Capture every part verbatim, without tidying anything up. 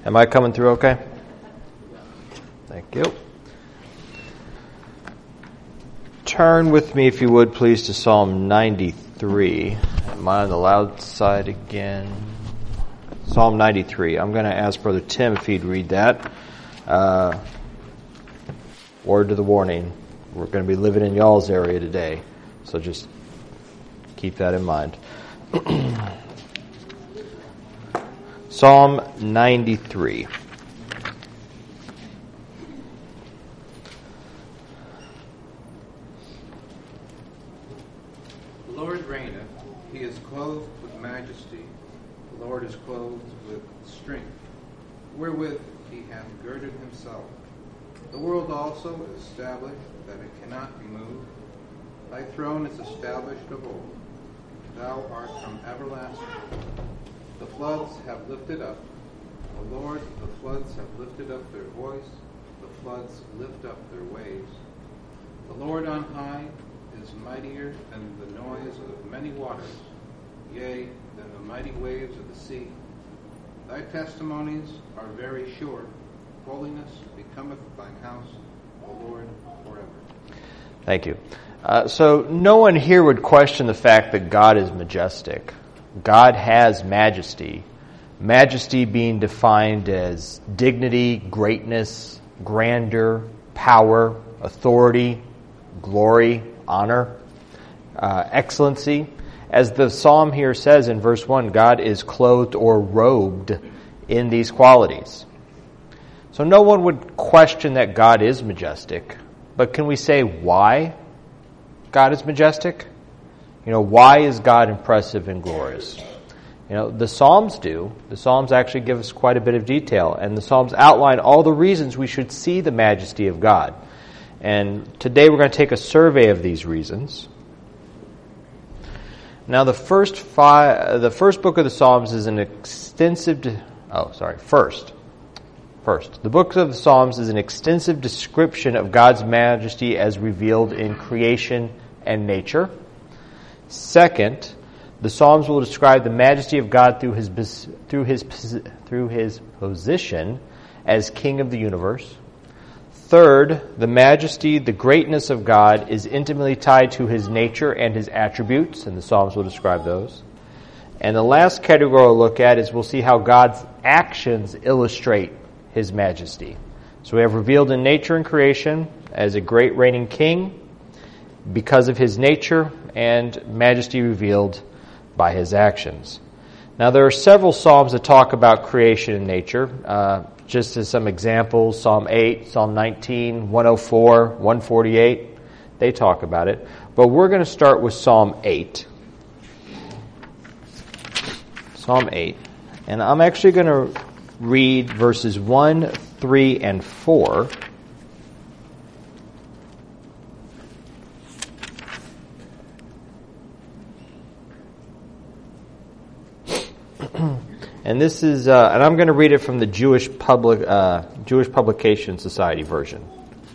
Am I coming through okay? Thank you. Turn with me, if you would, please, to Psalm ninety-three. Am I on the loud side again? Psalm ninety-three. I'm going to ask Brother Tim if he'd read that. Uh, word to the warning. We're going to be living in y'all's area today, so just keep that in mind. Psalm ninety-three. The Lord reigneth, he is clothed with majesty. The Lord is clothed with strength, wherewith he hath girded himself. The world also is established, that it cannot be moved. Thy throne is established of old. Thou art from everlasting. The floods have lifted up. O Lord, the floods have lifted up their voice. The floods lift up their waves. The Lord on high is mightier than the noise of many waters, yea, than the mighty waves of the sea. Thy testimonies are very sure. Holiness becometh thine house, O Lord, forever. Thank you. Uh, so no one here would question the fact that God is majestic. God has majesty. Majesty being defined as dignity, greatness, grandeur, power, authority, glory, honor, uh, excellency. As the psalm here says in verse one, God is clothed or robed in these qualities. So no one would question that God is majestic, but can we say why God is majestic? You know, why is God impressive and glorious? You know, the Psalms do. The Psalms actually give us quite a bit of detail, and the Psalms outline all the reasons we should see the majesty of God. And today we're going to take a survey of these reasons. Now, the first five, the first book of the Psalms is an extensive. De- oh, sorry. First, first, the book of the Psalms is an extensive description of God's majesty as revealed in creation and nature. Second, the Psalms will describe the majesty of God through his through his through his position as King of the universe. Third, the majesty, the greatness of God is intimately tied to his nature and his attributes, and the Psalms will describe those. And the last category we'll look at is we'll see how God's actions illustrate his majesty. So we have revealed in nature and creation as a great reigning king because of his nature, and majesty revealed by his actions. Now, there are several psalms that talk about creation and nature. Uh, just as some examples, Psalm eight, Psalm nineteen, one oh four, one forty-eight, they talk about it. But we're going to start with Psalm eight. Psalm eight. And I'm actually going to read verses one, three, and four. And this is, uh, and I'm going to read it from the Jewish Public uh, Jewish Publication Society version.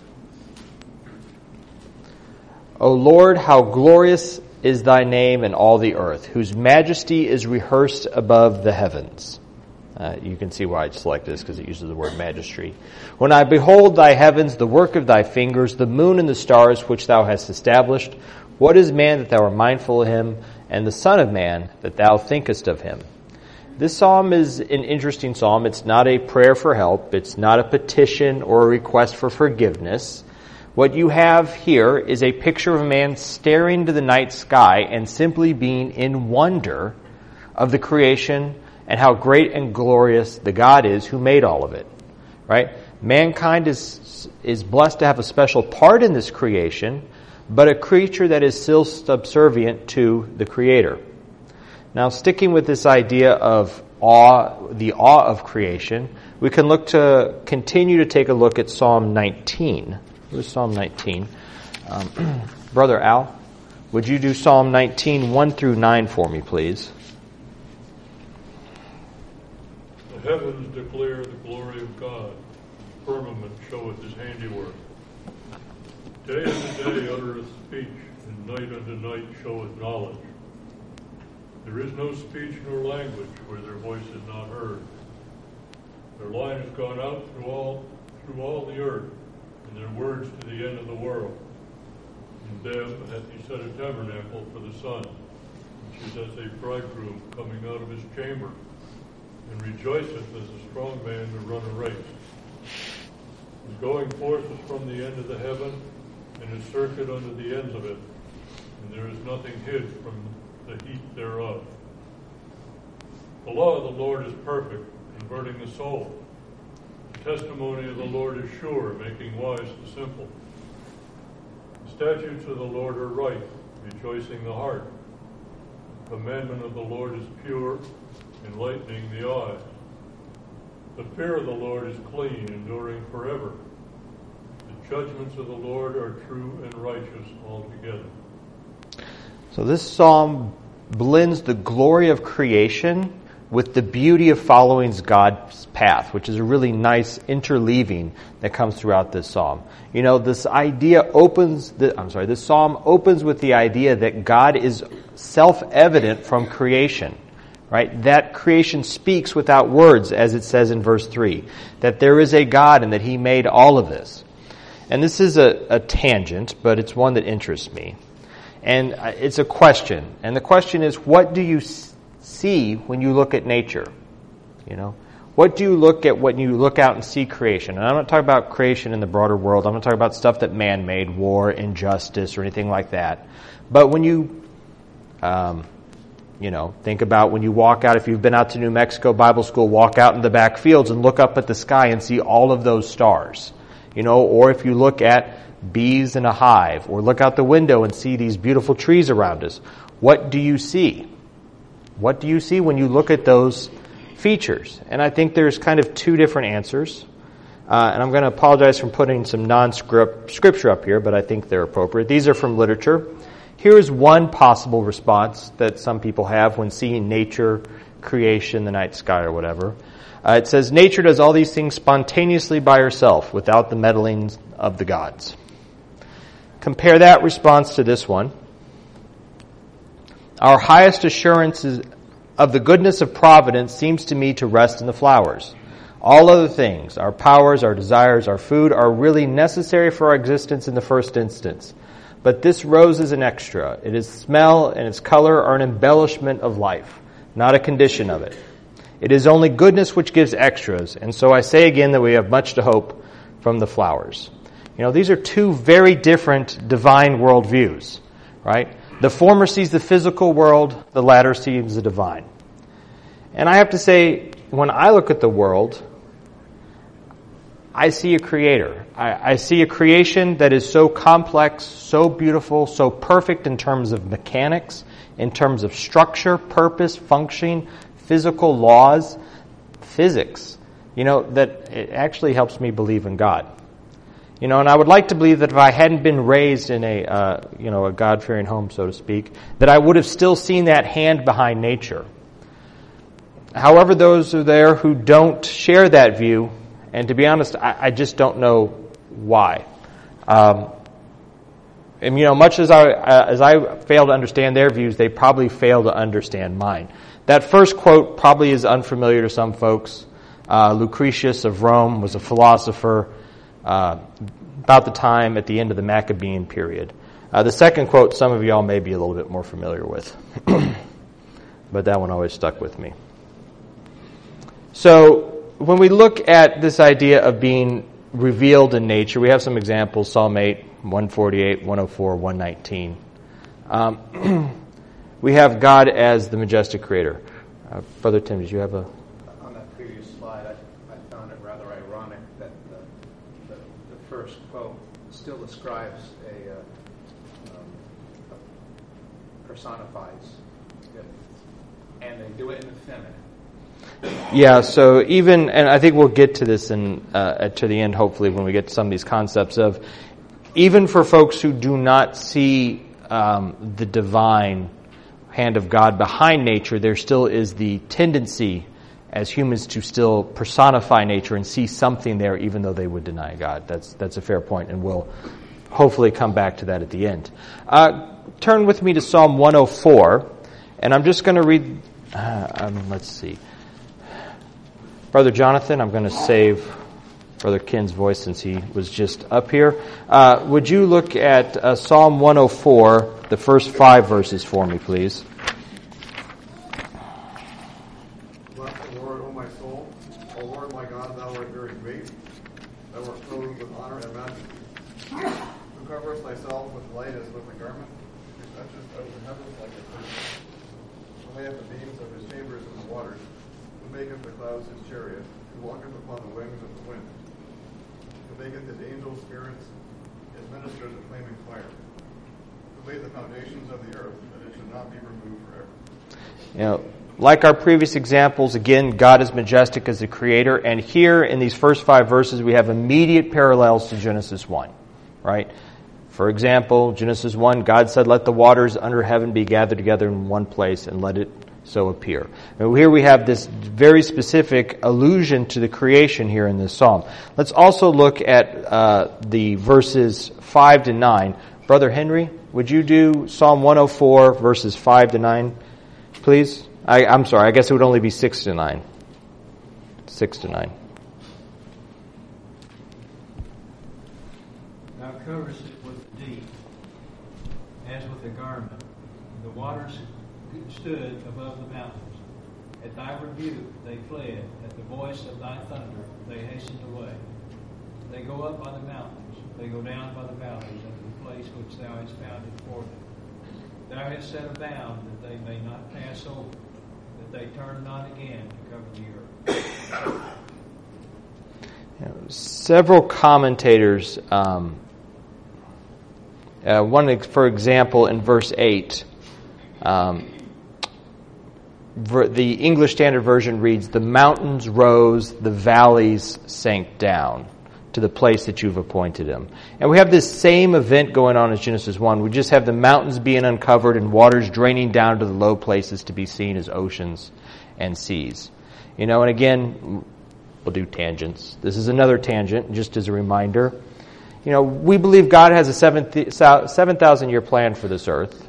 O Lord, how glorious is thy name in all the earth, whose majesty is rehearsed above the heavens. Uh, you can see why I selected this, because it uses the word majesty. When I behold thy heavens, the work of thy fingers, the moon and the stars which thou hast established, what is man that thou art mindful of him, and the son of man that thou thinkest of him? This psalm is an interesting psalm. It's not a prayer for help. It's not a petition or a request for forgiveness. What you have here is a picture of a man staring to the night sky and simply being in wonder of the creation and how great and glorious the God is who made all of it. Right? Mankind is is blessed to have a special part in this creation, but a creature that is still subservient to the Creator. Now, sticking with this idea of awe, the awe of creation, we can look to continue to take a look at Psalm nineteen. Where's Psalm nineteen? Um, Brother Al, would you do Psalm nineteen, one through nine for me, please? The heavens declare the glory of God. The firmament showeth his handiwork. Day unto day uttereth speech, and night unto night showeth knowledge. There is no speech nor language where their voice is not heard. Their line has gone out through all through all the earth, and their words to the end of the world. In them hath he set a tabernacle for the sun, which is as a bridegroom coming out of his chamber, and rejoiceth as a strong man to run a race. His going forth is from the end of the heaven, and his circuit unto the ends of it, and there is nothing hid from the heat thereof. The law of the Lord is perfect, converting the soul. The testimony of the Lord is sure, making wise the simple. The statutes of the Lord are right, rejoicing the heart. The commandment of the Lord is pure, enlightening the eyes. The fear of the Lord is clean, enduring forever. The judgments of the Lord are true and righteous altogether. So this psalm blends the glory of creation with the beauty of following God's path, which is a really nice interleaving that comes throughout this psalm. You know, this idea opens, the, I'm sorry, this psalm opens with the idea that God is self-evident from creation, right? That creation speaks without words, as it says in verse three, that there is a God and that he made all of this. And this is a, a tangent, but it's one that interests me. And it's a question. And the question is, what do you see when you look at nature? You know, what do you look at when you look out and see creation? And I'm not talking about creation in the broader world. I'm not talking about stuff that man made, war, injustice, or anything like that. But when you, um, you know, think about when you walk out, if you've been out to New Mexico Bible School, walk out in the back fields and look up at the sky and see all of those stars. You know, or if you look at bees in a hive, or look out the window and see these beautiful trees around us, what do you see? What do you see when you look at those features? And I think there's kind of two different answers. Uh, and I'm going to apologize for putting some non-script scripture up here, but I think they're appropriate. These are from literature. Here is one possible response that some people have when seeing nature, creation, the night sky, or whatever. Uh, it says, nature does all these things spontaneously by herself, without the meddling of the gods. Compare that response to this one. Our highest assurance of the goodness of providence seems to me to rest in the flowers. All other things, our powers, our desires, our food, are really necessary for our existence in the first instance. But this rose is an extra. Its smell and its color are an embellishment of life, not a condition of it. It is only goodness which gives extras, and so I say again that we have much to hope from the flowers. You know, these are two very different divine worldviews, right? The former sees the physical world, the latter sees the divine. And I have to say, when I look at the world, I see a creator. I, I see a creation that is so complex, so beautiful, so perfect in terms of mechanics, in terms of structure, purpose, functioning, physical laws, physics, you know, that it actually helps me believe in God. You know, and I would like to believe that if I hadn't been raised in a, uh, you know, a God-fearing home, so to speak, that I would have still seen that hand behind nature. However, those are there who don't share that view, and to be honest, I, I just don't know why. Um, and you know, much as I uh, as I fail to understand their views, they probably fail to understand mine. That first quote probably is unfamiliar to some folks. Uh, Lucretius of Rome was a philosopher uh, about the time at the end of the Maccabean period. Uh, the second quote, some of y'all may be a little bit more familiar with, but that one always stuck with me. So when we look at this idea of being revealed in nature, we have some examples: Psalm eight, one forty-eight, one oh four, one nineteen. Um, we have God as the majestic creator. Uh, Brother Tim, did you have a... On that previous slide, I, I found it rather ironic that the, the, the first quote still describes a, uh, um, personifies it, and they do it in the feminine. Yeah, so even, and I think we'll get to this in uh, to the end, hopefully, when we get to some of these concepts of, even for folks who do not see um, the divine hand of God behind nature, there still is the tendency as humans to still personify nature and see something there, even though they would deny God. That's that's a fair point, and we'll hopefully come back to that at the end. Uh, turn with me to Psalm one oh four, and I'm just going to read, uh, um, let's see. Brother Jonathan, I'm going to save Brother Ken's voice since he was just up here. Uh, would you look at uh, Psalm one oh four, the first five verses for me, please? Bless the Lord, O my soul. O Lord my God, thou art very great. Thou art clothed with honor and majesty. Who coverest thyself with light as with a garment, who stretchest out the heavens like a curtain. Who layeth the beams of his chambers in the waters, who maketh the clouds his chariot, who walketh upon the wings of the wind. Who maketh his angels spirits, his ministers a flaming fire. Who laid the foundations of the earth, that it should not be removed forever. You know, like our previous examples, again, God is majestic as the creator, and here in these first five verses we have immediate parallels to Genesis one, right? For example, Genesis one, God said, let the waters under heaven be gathered together in one place, and let it so appear. Now, here we have this very specific allusion to the creation here in this psalm. Let's also look at uh, the verses five to nine. Brother Henry, would you do Psalm one oh four, verses five to nine, please? I, I'm sorry, I guess it would only be six to nine. Six to nine. Thou coverest it with the deep, as with a garment. The waters stood above the mountains. At thy rebuke they fled. At the voice of thy thunder they hastened away. They go up by the mountains. They go down by the valleys unto the place which thou hast founded for them. Thou hast set a bound that they may not pass over, that they turn not again to cover the earth. You know, several commentators, um, uh, one for example in verse eight, um, ver- the English Standard Version reads, the mountains rose, the valleys sank down to the place that you've appointed him. And we have this same event going on as Genesis one. We just have the mountains being uncovered and waters draining down to the low places to be seen as oceans and seas. You know, and again, we'll do tangents. This is another tangent, just as a reminder. You know, we believe God has a seven thousand year plan for this earth.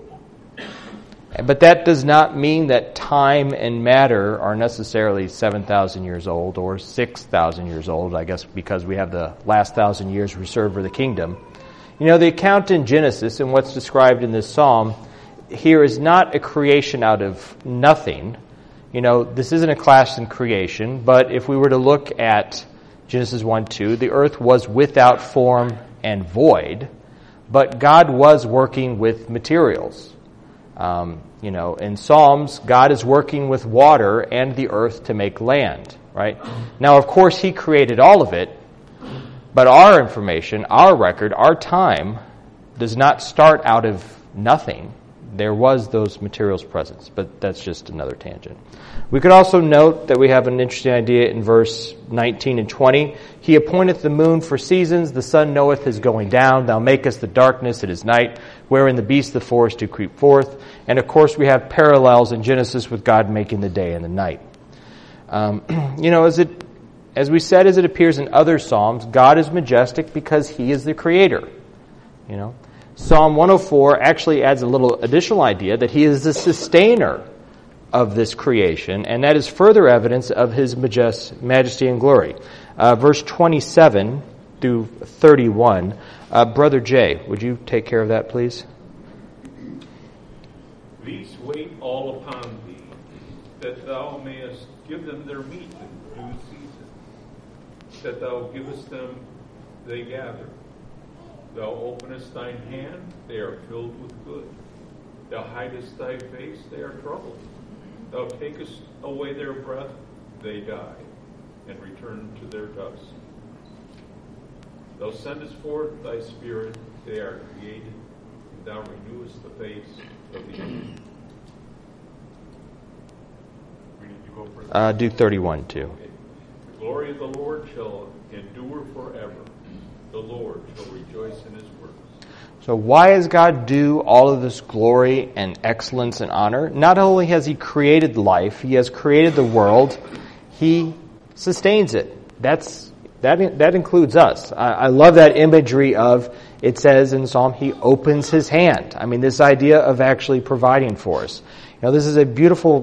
But that does not mean that time and matter are necessarily seven thousand years old or six thousand years old, I guess because we have the last thousand years reserved for the kingdom. You know, the account in Genesis and what's described in this psalm here is not a creation out of nothing. You know, this isn't a class in creation, but if we were to look at Genesis one two, the earth was without form and void, but God was working with materials. Um, you know, in Psalms, God is working with water and the earth to make land, right? Now, of course, He created all of it, but our information, our record, our time does not start out of nothing. There was those materials present, but that's just another tangent. We could also note that we have an interesting idea in verse nineteen and twenty. He appointeth the moon for seasons, the sun knoweth his going down, thou makest the darkness, it is night, wherein the beasts of the forest do creep forth. And of course we have parallels in Genesis with God making the day and the night. Um, you know, as it, as we said, as it appears in other Psalms, God is majestic because He is the Creator. You know, Psalm one oh four actually adds a little additional idea that He is the sustainer of this creation, and that is further evidence of His majest- majesty and glory. Uh, verse twenty-seven through thirty-one. Uh, Brother Jay, would you take care of that, please? These wait all upon thee, that thou mayest give them their meat in due season, that thou givest them, they gather. Thou openest thine hand, they are filled with good. Thou hidest thy face, they are troubled. Thou takest away their breath, they die, and return to their dust. Thou sendest forth thy spirit, they are created, and thou renewest the face of the earth. We need to go further. Uh, do thirty-one too. Okay. The glory of the Lord shall endure forever. The Lord shall rejoice in His works. So why is God due all of this glory and excellence and honor? Not only has He created life, He has created the world, He sustains it. That's that that includes us. I, I love that imagery of, it says in Psalm, He opens His hand. I mean, this idea of actually providing for us. You know, this is a beautiful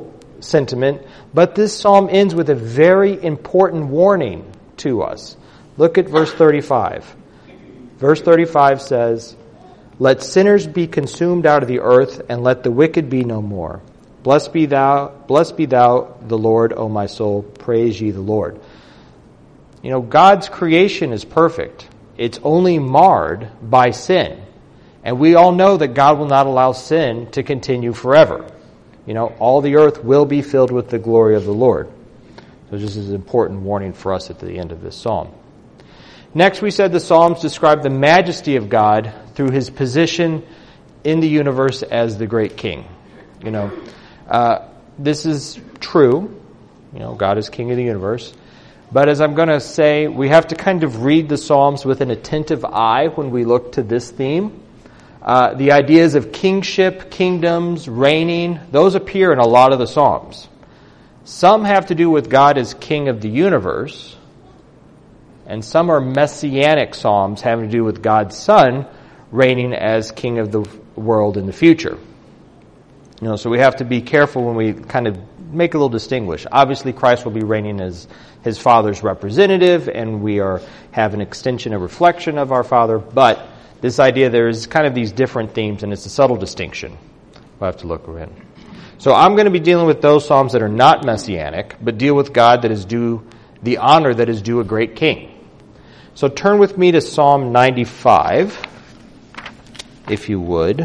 sentiment, but this psalm ends with a very important warning to us. Look at verse thirty-five. Verse thirty-five says, "Let sinners be consumed out of the earth, and let the wicked be no more. Blessed be thou, blessed be thou, the Lord, O my soul. Praise ye the Lord." You know, God's creation is perfect. It's only marred by sin. And we all know that God will not allow sin to continue forever. You know, all the earth will be filled with the glory of the Lord. So this is an important warning for us at the end of this psalm. Next, we said the Psalms describe the majesty of God through his position in the universe as the great king. You know, uh, this is true. You know, God is king of the universe. But as I'm going to say, we have to kind of read the Psalms with an attentive eye when we look to this theme. Uh, the ideas of kingship, kingdoms, reigning, those appear in a lot of the Psalms. Some have to do with God as king of the universe, and some are messianic psalms having to do with God's Son reigning as king of the world in the future. You know, so we have to be careful when we kind of make a little distinguish. Obviously, Christ will be reigning as his Father's representative, and we are have an extension, a reflection of our Father. But this idea, there's kind of these different themes, and it's a subtle distinction. We'll have to look around. So I'm going to be dealing with those psalms that are not messianic, but deal with God that is due the honor that is due a great king. So turn with me to Psalm ninety-five, if you would.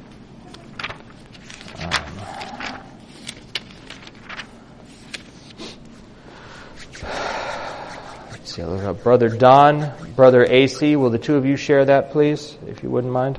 Um, let's see, I'll look up Brother Don, Brother A C. Will the two of you share that, please, if you wouldn't mind?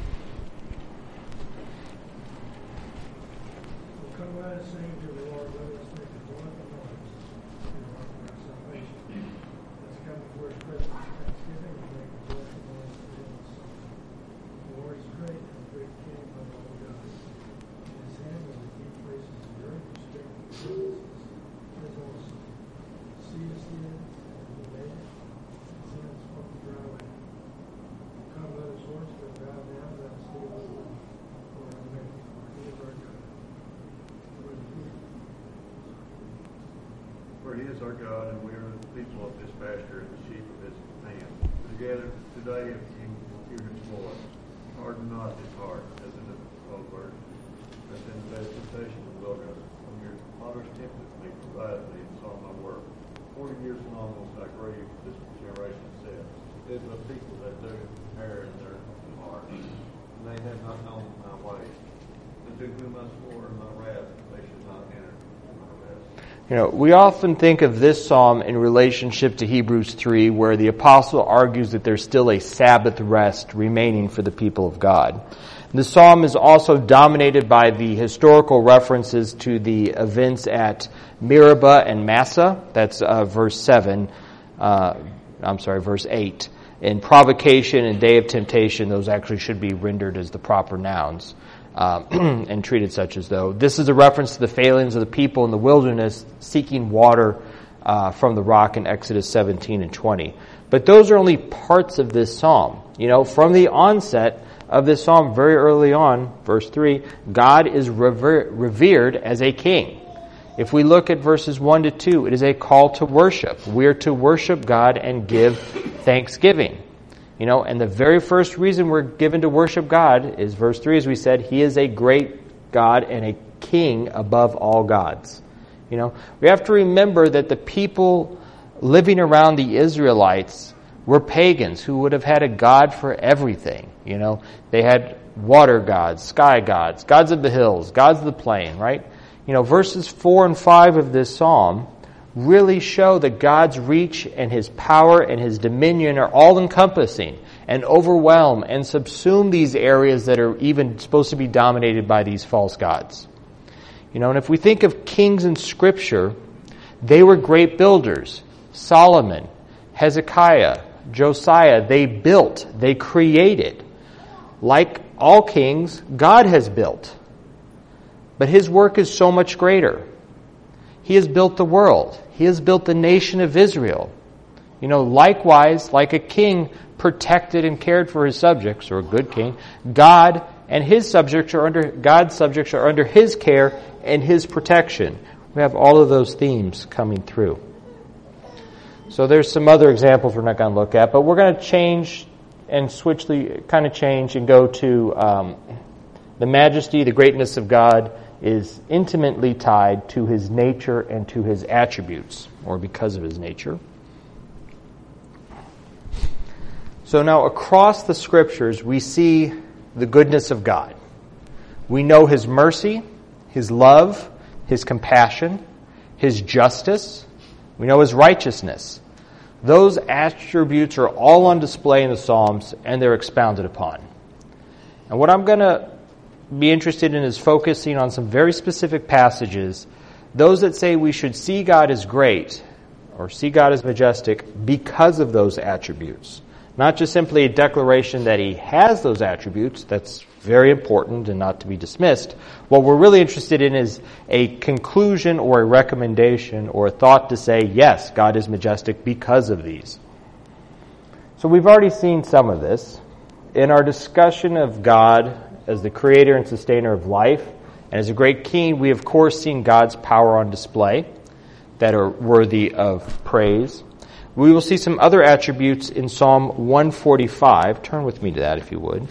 For he is our God, and we are the people of his pasture and the sheep of his hand. Together today, if you will hear his voice, harden not his heart, as in the proverb, as in the bed of temptation in the wilderness. When your fathers tempted me, provided me, and saw my work. Forty years long was I grieved, this generation said. It is a people that do err in their heart, and they have not known my ways. And to whom I swore in my wrath, they should not enter my rest. You know, we often think of this psalm in relationship to Hebrews three, where the apostle argues that there's still a Sabbath rest remaining for the people of God. The psalm is also dominated by the historical references to the events at Meribah and Massa. That's uh, verse seven. Uh, I'm sorry, verse eight. In provocation and day of temptation, those actually should be rendered as the proper nouns. Um, and treated such as though. This is a reference to the failings of the people in the wilderness seeking water uh, from the rock in Exodus seventeen and twenty. But those are only parts of this psalm. You know, from the onset of this psalm, very early on, verse three, God is rever- revered as a king. If we look at verses one to two, it is a call to worship. We are to worship God and give thanksgiving. You know, and the very first reason we're given to worship God is verse three, as we said, he is a great God and a king above all gods. You know, we have to remember that the people living around the Israelites were pagans who would have had a god for everything. You know, they had water gods, sky gods, gods of the hills, gods of the plain, right? You know, verses four and five of this psalm really show that God's reach and his power and his dominion are all-encompassing and overwhelm and subsume these areas that are even supposed to be dominated by these false gods. You know, and if we think of kings in Scripture, they were great builders. Solomon, Hezekiah, Josiah, they built, they created. Like all kings, God has built. But his work is so much greater. He has built the world. He has built the nation of Israel. You know, likewise, like a king protected and cared for his subjects, or a good king, God and his subjects are under God's subjects are under his care and his protection. We have all of those themes coming through. So there's some other examples we're not going to look at, but we're going to change and switch the kind of change and go to um, the majesty, the greatness of God is intimately tied to his nature and to his attributes, or because of his nature. So now across the scriptures, we see the goodness of God. We know his mercy, his love, his compassion, his justice. We know his righteousness. Those attributes are all on display in the Psalms, and they're expounded upon. And what I'm going to be interested in is focusing on some very specific passages, those that say we should see God as great, or see God as majestic, because of those attributes. Not just simply a declaration that he has those attributes. That's very important and not to be dismissed. What we're really interested in is a conclusion or a recommendation or a thought to say, yes, God is majestic because of these. So we've already seen some of this. In our discussion of God as the creator and sustainer of life, and as a great king, we of course seen God's power on display that are worthy of praise. We will see some other attributes in Psalm one forty-five. Turn with me to that if you would.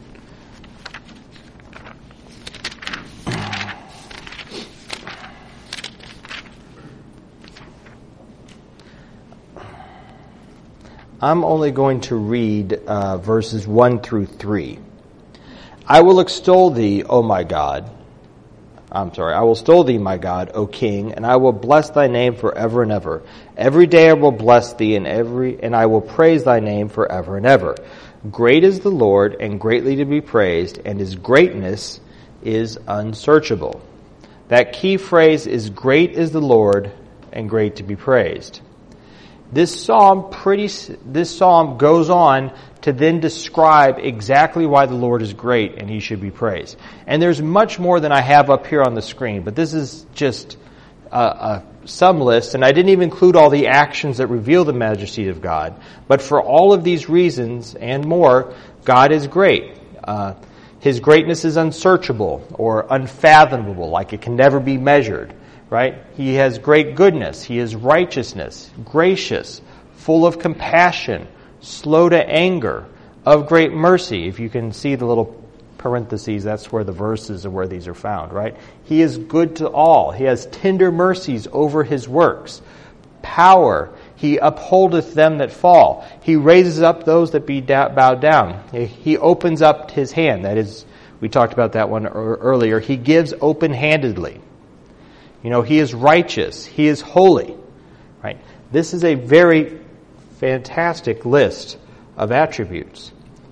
I'm only going to read uh, verses one through three. I will extol thee, O my God. I'm sorry, I will extol thee, my God, O King, and I will bless thy name forever and ever. Every day I will bless thee, and every and I will praise thy name forever and ever. Great is the Lord, and greatly to be praised, and his greatness is unsearchable. That key phrase is, great is the Lord, and great to be praised. This psalm pretty this psalm goes on to then describe exactly why the Lord is great and he should be praised. And there's much more than I have up here on the screen, but this is just a, a some list, and I didn't even include all the actions that reveal the majesty of God. But for all of these reasons and more, God is great. Uh, his greatness is unsearchable or unfathomable, like it can never be measured. Right? He has great goodness. He is righteousness, gracious, full of compassion, slow to anger, of great mercy. If you can see the little parentheses, that's where the verses are where these are found, right? He is good to all. He has tender mercies over his works. Power. He upholdeth them that fall. He raises up those that be bowed down. He opens up his hand. That is, we talked about that one earlier. He gives open-handedly. You know, he is righteous. He is holy. Right? This is a very fantastic list of attributes.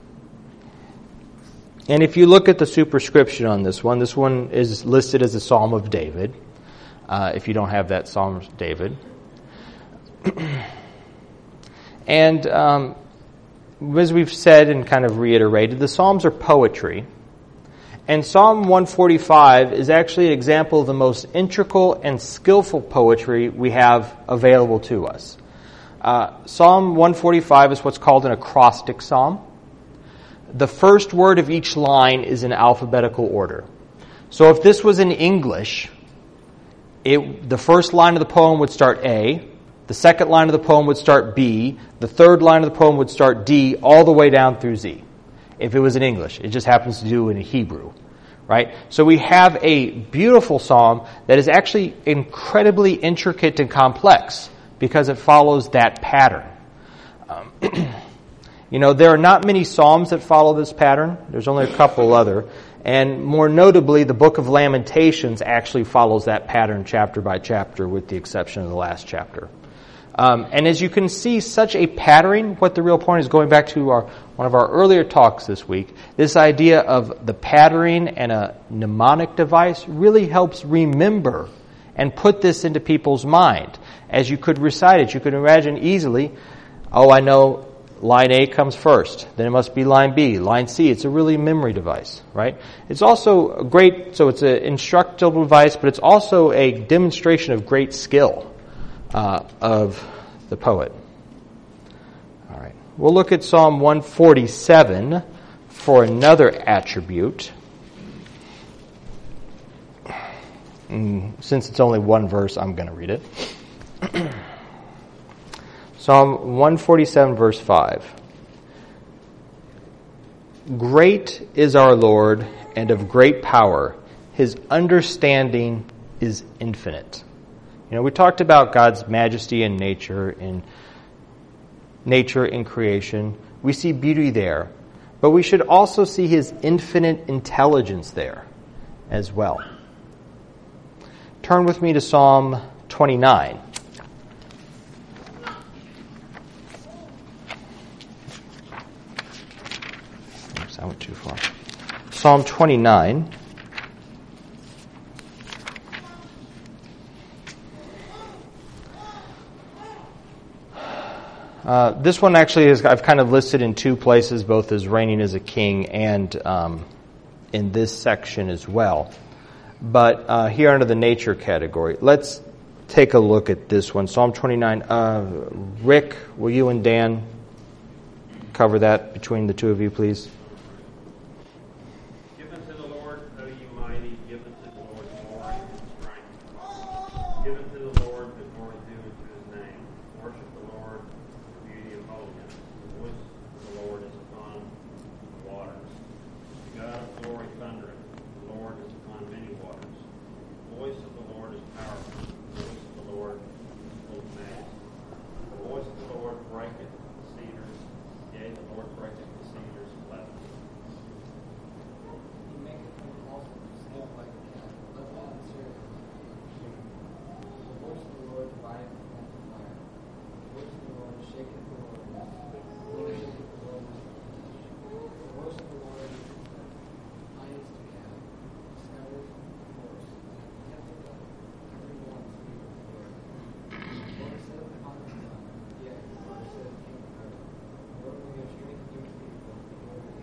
And if you look at the superscription on this one, this one is listed as a Psalm of David. Uh, if you don't have that Psalm of David. And um, as we've said and kind of reiterated, the Psalms are poetry. And Psalm one forty-five is actually an example of the most integral and skillful poetry we have available to us. Uh, Psalm one forty-five is what's called an acrostic psalm. The first word of each line is in alphabetical order. So if this was in English, it, the first line of the poem would start A, the second line of the poem would start B, the third line of the poem would start D, all the way down through Z. If it was in English. It just happens to do in Hebrew, right? So we have a beautiful psalm that is actually incredibly intricate and complex because it follows that pattern. Um, you know, there are not many psalms that follow this pattern. There's only a couple other. And more notably, the book of Lamentations actually follows that pattern chapter by chapter with the exception of the last chapter. Um, and as you can see, such a pattern, what the real point is, going back to our one of our earlier talks this week, this idea of the patterning and a mnemonic device really helps remember and put this into people's mind. As you could recite it, you could imagine easily, oh, I know line A comes first, then it must be line B, line C. It's a really memory device, right? It's also a great, so it's an instructional device, but it's also a demonstration of great skill uh, of the poet. All right. We'll look at Psalm one forty-seven for another attribute. And since it's only one verse, I'm going to read it. Psalm one forty-seven, verse five. Great is our Lord, and of great power. His understanding is infinite. You know, we talked about God's majesty in nature, in nature in creation. We see beauty there, but we should also see His infinite intelligence there as well. Turn with me to Psalm twenty-nine. Oops, I went too far. Psalm twenty-nine. Uh, this one actually is, I've kind of listed in two places, both as reigning as a king and um, in this section as well. But uh, here under the nature category, let's take a look at this one. Psalm twenty-nine. Uh, Rick, will you and Dan cover that between the two of you, please? Give unto the Lord, O ye mighty, give unto the Lord glory and strength. Give unto the Lord the glory due unto His name. Worship the Lord with the beauty of holiness. The voice of the Lord is upon the waters. The God of glory thundereth. The Lord is upon many waters. The voice of the Lord is powerful. The voice of the Lord is full of majesty. The voice of the Lord breaketh the cedars. Yea, the Lord breaketh the cedars of Lebanon. He maketh them also to sleep like a cat, but not in Syria. The voice of the Lord divideth against the fire. The voice of the Lord shaketh the wilderness. The Lord shaketh the wilderness. The voice of the Lord hindeth the cat, scattereth the horse, tempteth up every one to be with the Lord. The Lord sitteth upon the sun, yea, the Lord sitteth king forever. The Lord will give strength to his people. The Lord will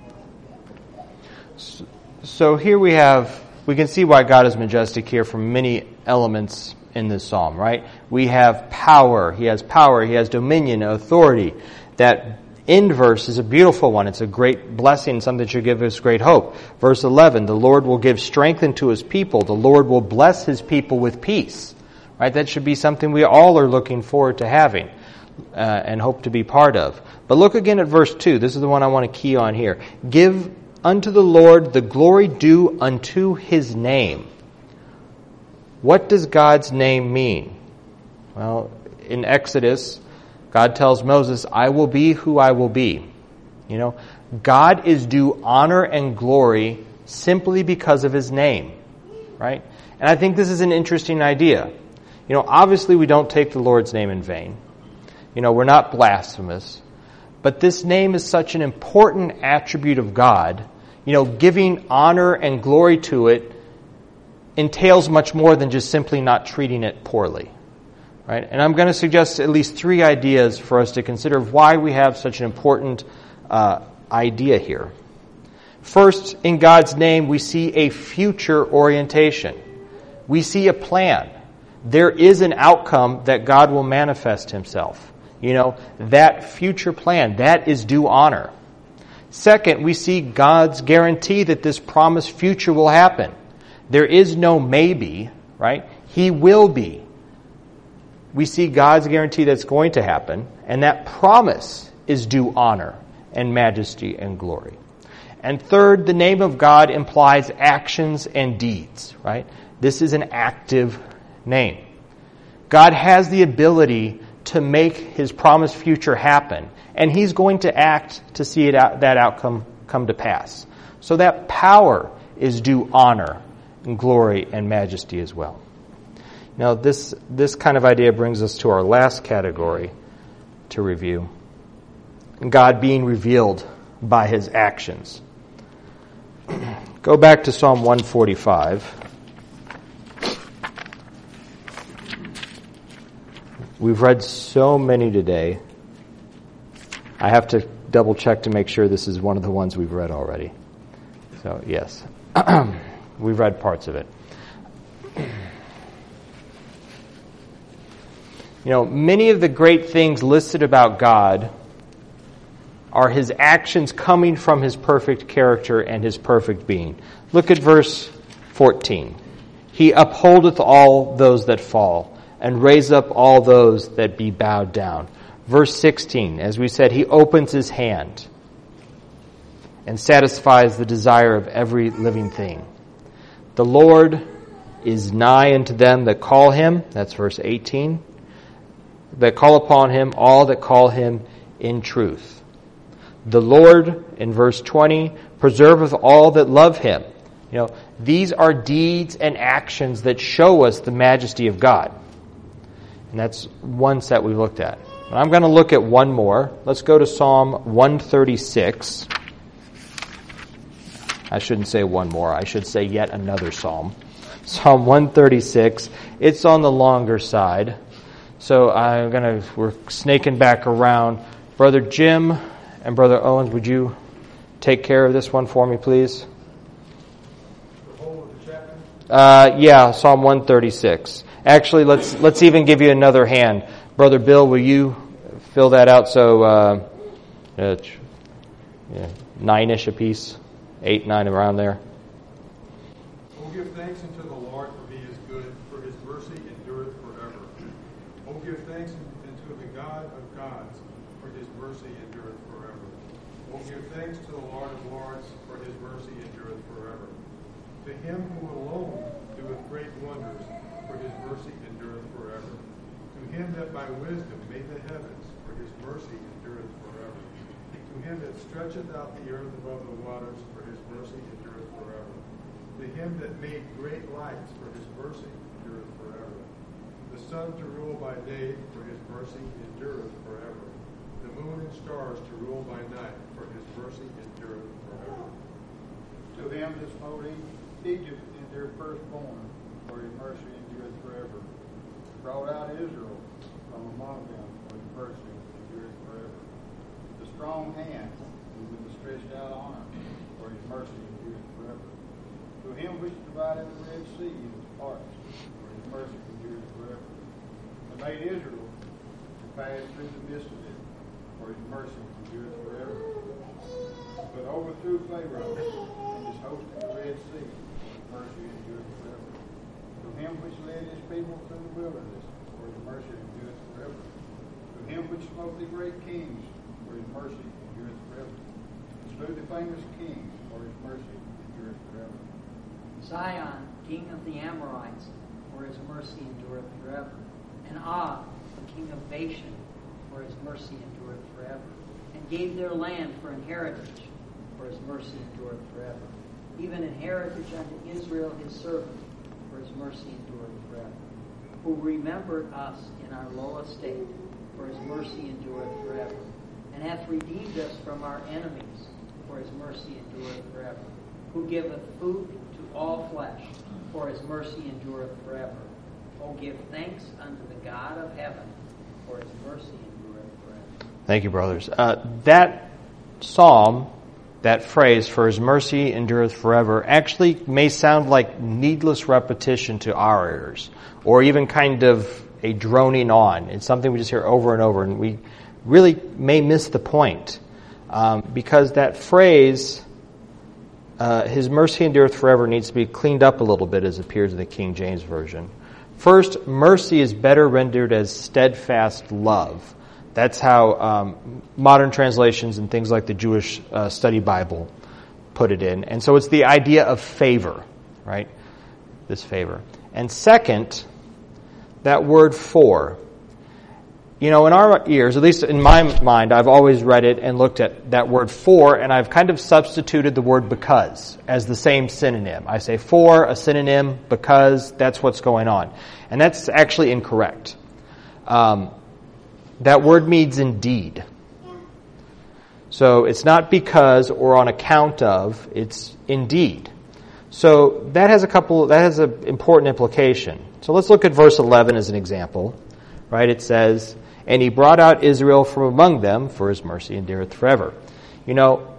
bless them. So here we have, we can see why God is majestic here from many elements in this psalm, right? We have power. He has power. He has dominion, authority. That end verse is a beautiful one. It's a great blessing, something that should give us great hope. Verse eleven, the Lord will give strength unto His people. The Lord will bless His people with peace. Right? That should be something we all are looking forward to having uh, and hope to be part of. But look again at verse two. This is the one I want to key on here. Give unto the Lord the glory due unto His name. What does God's name mean? Well, in Exodus, God tells Moses, I will be who I will be. You know, God is due honor and glory simply because of His name, right? And I think this is an interesting idea. You know, obviously we don't take the Lord's name in vain. You know, we're not blasphemous. But this name is such an important attribute of God. You know, giving honor and glory to it entails much more than just simply not treating it poorly. Right? And I'm going to suggest at least three ideas for us to consider of why we have such an important uh, idea here. First, in God's name, we see a future orientation. We see a plan. There is an outcome that God will manifest Himself. You know, that future plan, that is due honor. Second, we see God's guarantee that this promised future will happen. There is no maybe, right? He will be. We see God's guarantee that's going to happen, and that promise is due honor and majesty and glory. And third, the name of God implies actions and deeds, right? This is an active name. God has the ability to make His promised future happen, and He's going to act to see it out, that outcome come to pass. So that power is due honor and glory and majesty as well. Now, this this kind of idea brings us to our last category to review. God being revealed by His actions. Go back to Psalm one forty-five. We've read so many today. I have to double check to make sure this is one of the ones we've read already. So, yes. We've read parts of it. You know, many of the great things listed about God are His actions coming from His perfect character and His perfect being. Look at verse fourteen. He upholdeth all those that fall, and raiseth up all those that be bowed down. Verse sixteen, as we said, he opens his hand and satisfies the desire of every living thing. The Lord is nigh unto them that call him, that's verse eighteen, that call upon him, all that call him in truth. The Lord, in verse twenty, preserveth all that love him. You know, these are deeds and actions that show us the majesty of God. And that's one set we looked at. And I'm going to look at one more. Let's go to Psalm one thirty-six. I shouldn't say one more. I should say yet another psalm. Psalm one thirty-six. It's on the longer side. So I'm going to, we're snaking back around. Brother Jim and Brother Owens, would you take care of this one for me, please? The whole of the chapter? Uh, yeah, Psalm one thirty-six. Actually, let's let's even give you another hand. Brother Bill, will you fill that out? So, uh, uh, yeah, nine-ish apiece, eight, nine, around there. Oh, give thanks unto the Lord, for he is good, for his mercy endureth forever. Oh, give thanks unto the God of gods, for his mercy endureth forever. Oh, give thanks to the Lord of lords, for his mercy endureth forever. To him who alone doeth great wonders, for his mercy endureth forever. To him that by wisdom made the heavens, for his mercy endureth forever. To him that stretcheth out the earth above the waters, for his mercy endureth forever. To him that made great lights, for his mercy endureth forever. The sun to rule by day, for his mercy endureth forever. The moon and stars to rule by night, for his mercy endureth forever. To him that smote Egypt in their firstborn, for his mercy endureth forever. Brought out Israel from among them, for his mercy endureth forever. The strong hand, and with the stretched out arm, for his mercy endureth forever. To him which divided the Red Sea into parts, for his mercy endureth forever. And made Israel to pass through the midst of it, for his mercy endureth forever. But overthrew Pharaoh and his host in the Red Sea, for his mercy endureth forever. To him which led his people through the wilderness, for his mercy endureth forever. To him which smote the great kings, for his mercy endureth forever. And slew the famous kings, for his mercy endureth forever. Zion, king of the Amorites, for his mercy endureth forever. And Og, the king of Bashan, for his mercy endureth forever. And gave their land for an heritage, for his mercy endureth forever. Even an heritage unto Israel his servant, for his mercy endureth forever. Who remembered us in our low estate, for his mercy endureth forever. And hath redeemed us from our enemies, for his mercy endureth forever. Who giveth food to all flesh, for his mercy endureth forever. O give thanks unto the God of heaven, for his mercy endureth forever. Thank you, brothers. Uh, that psalm, that phrase, for his mercy endureth forever, actually may sound like needless repetition to our ears, or even kind of a droning on. It's something we just hear over and over, and we really may miss the point. Um, because that phrase, uh, his mercy endureth forever, needs to be cleaned up a little bit as appears in the King James Version. First, mercy is better rendered as steadfast love. That's how um, modern translations and things like the Jewish uh, Study Bible put it in. And so it's the idea of favor, right? This favor. And second, that word for. You know, in our ears, at least in my mind, I've always read it and looked at that word for, and I've kind of substituted the word because as the same synonym. I say for, a synonym, because, that's what's going on. And that's actually incorrect. Um, that word means indeed. So it's not because or on account of, it's indeed. So that has a couple, that has an important implication. So let's look at verse eleven as an example. Right? It says, and he brought out Israel from among them, for his mercy endureth forever. You know,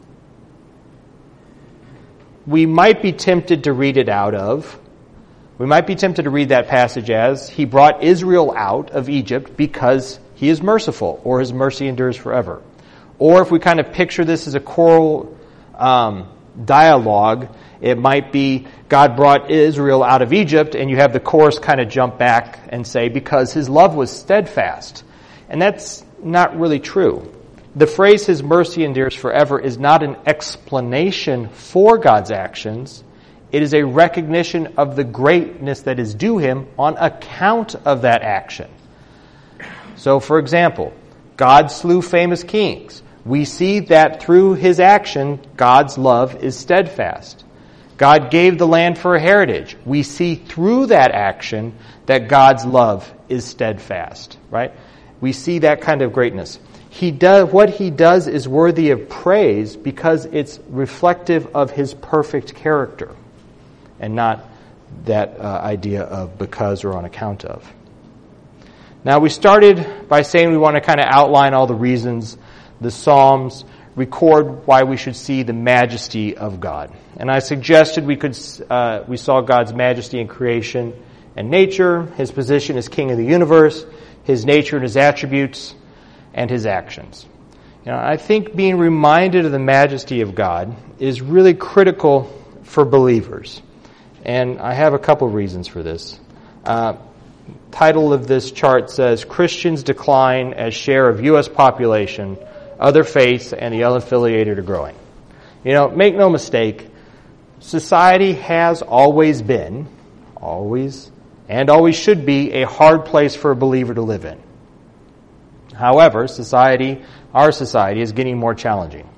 we might be tempted to read it out of, we might be tempted to read that passage as, he brought Israel out of Egypt because he is merciful, or his mercy endures forever. Or if we kind of picture this as a choral um, dialogue. It might be God brought Israel out of Egypt, and you have the chorus kind of jump back and say, because his love was steadfast. And that's not really true. The phrase, his mercy endures forever, is not an explanation for God's actions. It is a recognition of the greatness that is due him on account of that action. So, for example, God slew famous kings. We see that through his action, God's love is steadfast. God gave the land for a heritage. We see through that action that God's love is steadfast, right? We see that kind of greatness. He does, what he does is worthy of praise because it's reflective of his perfect character and not that uh, idea of because or on account of. Now, we started by saying we want to kind of outline all the reasons the Psalms record why we should see the majesty of God. And I suggested we could uh, we saw God's majesty in creation and nature, his position as king of the universe, his nature and his attributes, and his actions. You know, I think being reminded of the majesty of God is really critical for believers. And I have a couple reasons for this. Uh, title of this chart says, Christians Decline as Share of U S Population, Other Faiths, and the Unaffiliated are Growing. You know, make no mistake, society has always been, always, and always should be a hard place for a believer to live in. However, society, our society, is getting more challenging.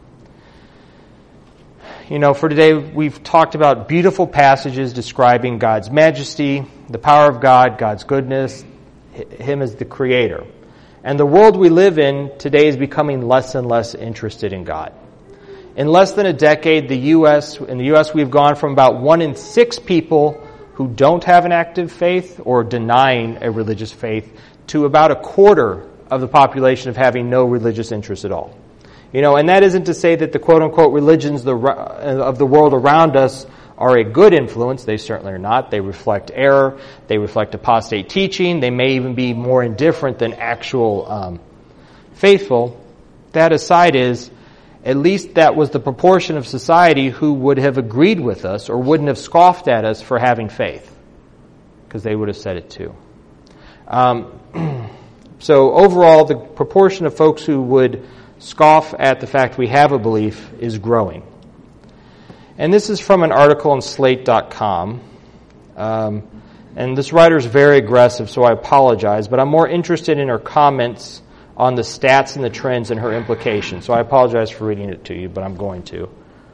You know, for today, we've talked about beautiful passages describing God's majesty, the power of God, God's goodness, him as the creator. And the world we live in today is becoming less and less interested in God. In less than a decade, the U S in the U S we've gone from about one in six people who don't have an active faith or denying a religious faith to about a quarter of the population of having no religious interest at all. You know, and that isn't to say that the quote-unquote religions of the world around us are a good influence. They certainly are not. They reflect error. They reflect apostate teaching. They may even be more indifferent than actual um, faithful. That aside is, at least that was the proportion of society who would have agreed with us or wouldn't have scoffed at us for having faith, because they would have said it too. Um, so overall, the proportion of folks who would scoff at the fact we have a belief is growing. And this is from an article on slate dot com. Um, and this writer is very aggressive, so I apologize, but I'm more interested in her comments on the stats and the trends and her implications. So I apologize for reading it to you, but I'm going to.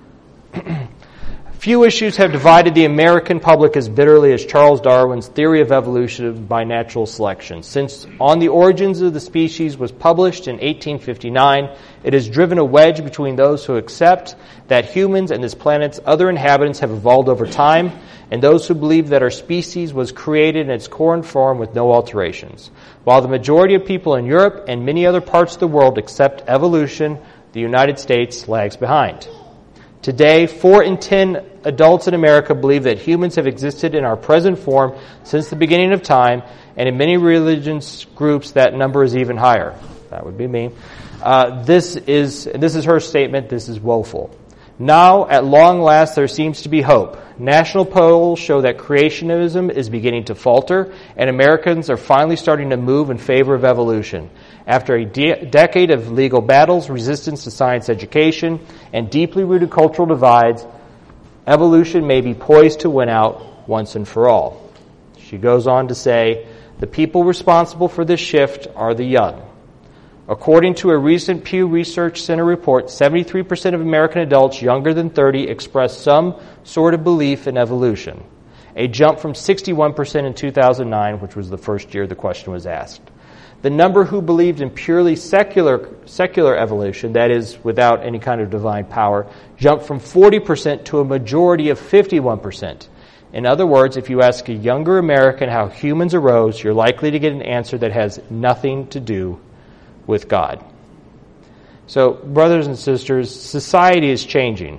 Few issues have divided the American public as bitterly as Charles Darwin's theory of evolution by natural selection. Since On the Origins of the Species was published in eighteen fifty-nine, it has driven a wedge between those who accept that humans and this planet's other inhabitants have evolved over time, and those who believe that our species was created in its core and form with no alterations. While the majority of people in Europe and many other parts of the world accept evolution, the United States lags behind. Today, four in ten adults in America believe that humans have existed in our present form since the beginning of time, and in many religious groups that number is even higher. That would be me. Uh, this is this is her statement. This is woeful. Now, at long last, there seems to be hope. National polls show that creationism is beginning to falter, and Americans are finally starting to move in favor of evolution. After a de- decade of legal battles, resistance to science education, and deeply rooted cultural divides, evolution may be poised to win out once and for all. She goes on to say, the people responsible for this shift are the young. According to a recent Pew Research Center report, seventy-three percent of American adults younger than thirty express some sort of belief in evolution, a jump from sixty-one percent in two thousand nine, which was the first year the question was asked. The number who believed in purely secular secular evolution, that is, without any kind of divine power, jumped from forty percent to a majority of fifty-one percent. In other words, if you ask a younger American how humans arose, you're likely to get an answer that has nothing to do with God. So, brothers and sisters, society is changing.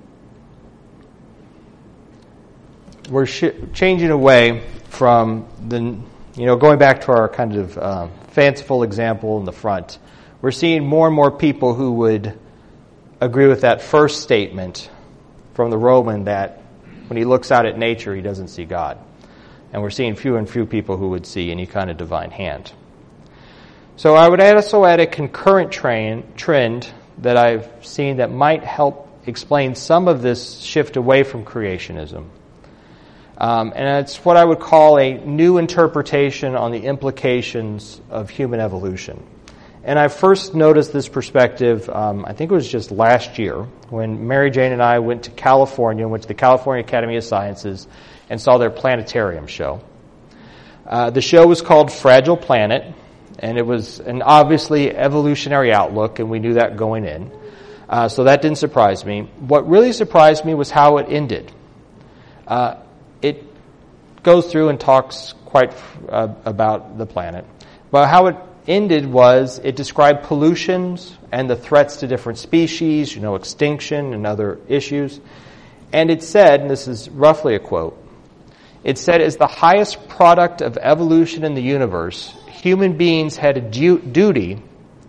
We're sh- changing away from the, you know, going back to our kind of uh, fanciful example in the front. We're seeing more and more people who would agree with that first statement from the Roman that when he looks out at nature, he doesn't see God. And we're seeing fewer and fewer people who would see any kind of divine hand. So I would also add a concurrent train, trend that I've seen that might help explain some of this shift away from creationism. Um, and it's what I would call a new interpretation on the implications of human evolution. And I first noticed this perspective, um, I think it was just last year, when Mary Jane and I went to California, went to the California Academy of Sciences, and saw their planetarium show. Uh, the show was called Fragile Planet, and it was an obviously evolutionary outlook, and we knew that going in. Uh, so that didn't surprise me. What really surprised me was how it ended. Uh, it goes through and talks quite uh, about the planet. But how it ended was it described pollutions and the threats to different species, you know, extinction and other issues. And it said, and this is roughly a quote, it said, as the highest product of evolution in the universe, human beings had a du- duty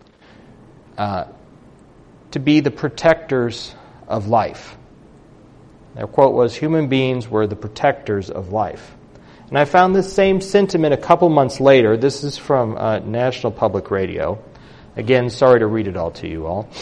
uh, to be the protectors of life. Their quote was, human beings were the protectors of life. And I found this same sentiment a couple months later. This is from uh, National Public Radio. Again, sorry to read it all to you all.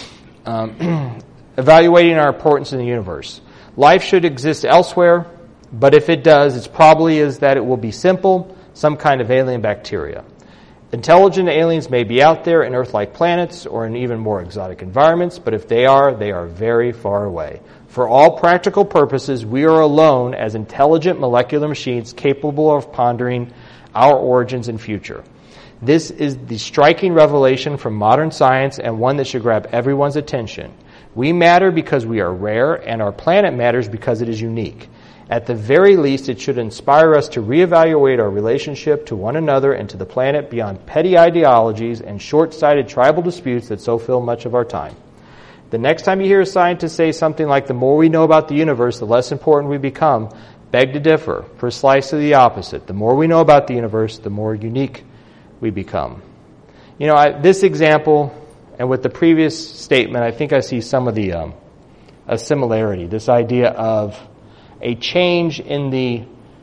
Um, evaluating our importance in the universe. Life should exist elsewhere, but if it does, it's probably is that it will be simple, some kind of alien bacteria. Intelligent aliens may be out there in Earth-like planets or in even more exotic environments, but if they are, they are very far away. For all practical purposes, we are alone as intelligent molecular machines capable of pondering our origins and future. This is the striking revelation from modern science and one that should grab everyone's attention. We matter because we are rare, and our planet matters because it is unique. At the very least, it should inspire us to reevaluate our relationship to one another and to the planet beyond petty ideologies and short-sighted tribal disputes that so fill much of our time. The next time you hear a scientist say something like, the more we know about the universe, the less important we become, beg to differ, precisely the opposite. The more we know about the universe, the more unique we become. You know, I, this example, and with the previous statement, I think I see some of the um, a similarity, this idea of a change in the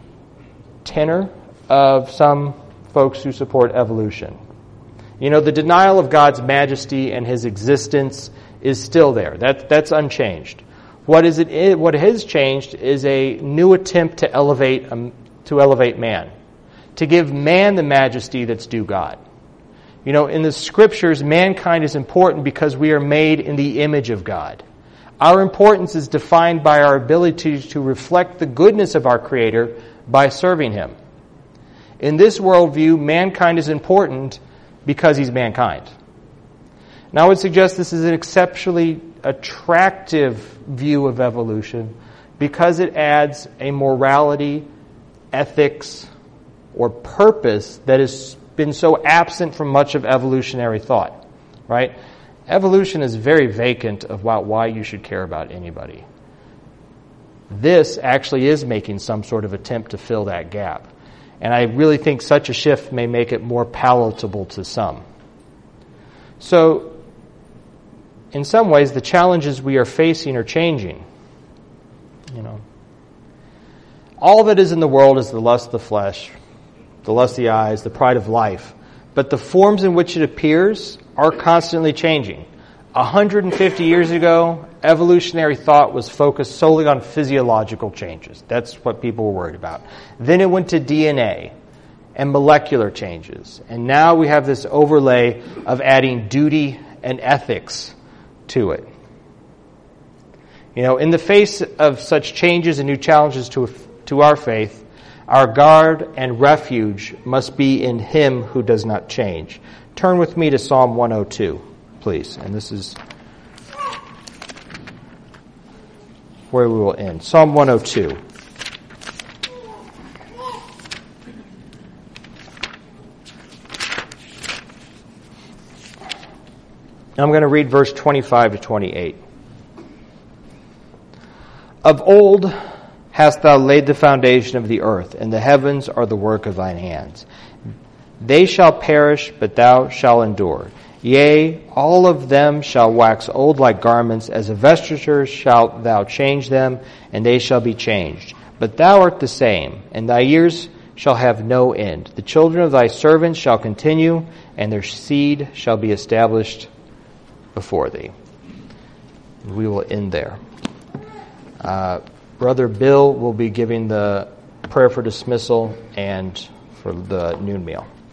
tenor of some folks who support evolution. You know, the denial of God's majesty and his existence is still there. That, that's unchanged. What is it? What has changed is a new attempt to elevate um, to elevate man, to give man the majesty that's due God. You know, in the scriptures, mankind is important because we are made in the image of God. Our importance is defined by our ability to reflect the goodness of our Creator by serving Him. In this worldview, mankind is important because he's mankind. Now, I would suggest this is an exceptionally attractive view of evolution because it adds a morality, ethics, or purpose that has been so absent from much of evolutionary thought, right? Evolution is very vacant about why you should care about anybody. This actually is making some sort of attempt to fill that gap. And I really think such a shift may make it more palatable to some. So, in some ways, the challenges we are facing are changing. You know, all that is in the world is the lust of the flesh, the lust of the eyes, the pride of life. But the forms in which it appears are constantly changing. one hundred fifty years ago, evolutionary thought was focused solely on physiological changes. That's what people were worried about. Then it went to D N A and molecular changes. And now we have this overlay of adding duty and ethics to it. You know, in the face of such changes and new challenges to, to our faith, our guard and refuge must be in Him who does not change. Turn with me to Psalm one oh two, please. And this is where we will end. Psalm one oh two. I'm going to read verse twenty-five to twenty-eight. Of old hast thou laid the foundation of the earth, and the heavens are the work of thine hands. They shall perish, but thou shalt endure. Yea, all of them shall wax old like garments, as a vesture shalt thou change them, and they shall be changed. But thou art the same, and thy years shall have no end. The children of thy servants shall continue, and their seed shall be established before thee. We will end there. Uh, Brother Bill will be giving the prayer for dismissal and for the noon meal.